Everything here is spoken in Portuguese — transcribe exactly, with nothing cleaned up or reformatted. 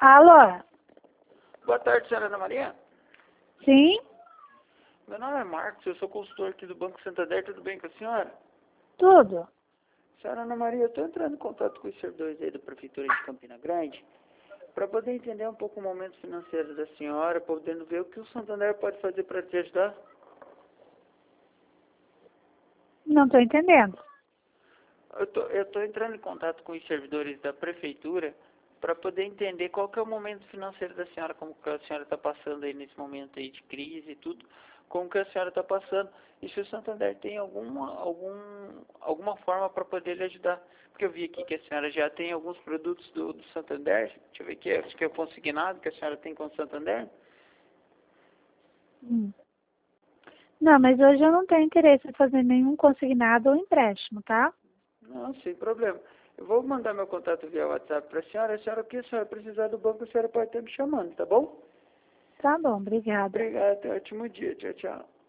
Alô? Boa tarde, senhora Ana Maria. Sim? Meu nome é Marcos, eu sou consultor aqui do Banco Santander, tudo bem com a senhora? Tudo? Senhora Ana Maria, eu estou entrando em contato com os servidores aí da Prefeitura de Campina Grande para poder entender um pouco o momento financeiro da senhora, podendo ver o que o Santander pode fazer para te ajudar. Não estou entendendo. Eu tô, eu tô entrando em contato com os servidores da Prefeitura para poder entender qual que é o momento financeiro da senhora, como que a senhora está passando aí nesse momento aí de crise e tudo, como que a senhora está passando, e se o Santander tem alguma, algum, alguma forma para poder lhe ajudar. Porque eu vi aqui que a senhora já tem alguns produtos do, do Santander, deixa eu ver aqui, acho que é o consignado que a senhora tem com o Santander. Hum. Não, mas hoje eu não tenho interesse em fazer nenhum consignado ou empréstimo, tá? Não, sem problema. Eu vou mandar meu contato via WhatsApp para a senhora. A senhora, o que a senhora precisar do banco, a senhora pode estar me chamando, tá bom? Tá bom, obrigada. Obrigado, até ótimo dia. Tchau, tchau.